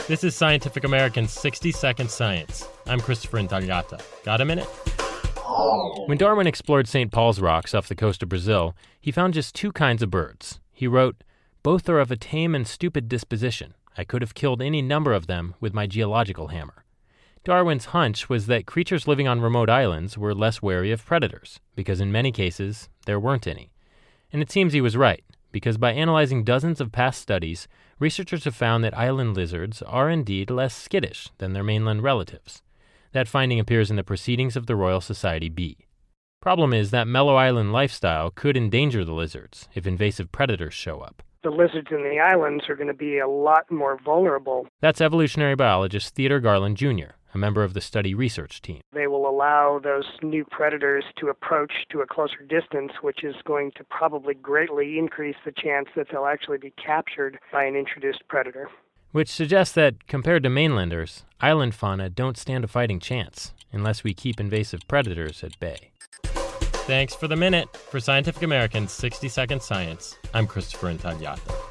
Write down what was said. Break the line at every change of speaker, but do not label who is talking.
This is Scientific American's 60-Second Science. I'm Christopher Intagliata. Got a minute? When Darwin explored St. Paul's Rocks off the coast of Brazil, he found just two kinds of birds. He wrote, "Both are of a tame and stupid disposition. I could have killed any number of them with my geological hammer." Darwin's hunch was that creatures living on remote islands were less wary of predators, because in many cases, there weren't any. And it seems he was right, because by analyzing dozens of past studies, researchers have found that island lizards are indeed less skittish than their mainland relatives. That finding appears in the Proceedings of the Royal Society B. Problem is that mellow island lifestyle could endanger the lizards if invasive predators show up.
The lizards in the islands are going to be a lot more vulnerable.
That's evolutionary biologist Theodore Garland, Jr., a member of the study research team.
They will allow those new predators to approach to a closer distance, which is going to probably greatly increase the chance that they'll actually be captured by an introduced predator.
Which suggests that, compared to mainlanders, island fauna don't stand a fighting chance unless we keep invasive predators at bay. Thanks for the minute. For Scientific American's 60-Second Science, I'm Christopher Intagliata.